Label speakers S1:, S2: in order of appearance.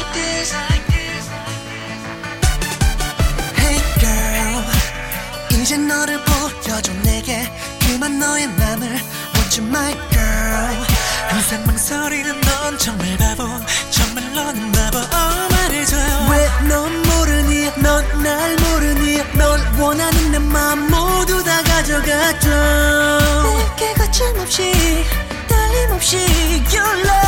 S1: like this. Hey girl, 이제 너를 보여줘 내게. 그만 너의 맘을 Want you my girl. 항상 망설이는 넌 정말 바보. 정말 너는 바보. 말해줘요. 왜 넌 모르니? 넌 날 모르니? 널 원하는 내 맘 모두 다 가져가줘. 내게 거침없이 떨림없이 Your love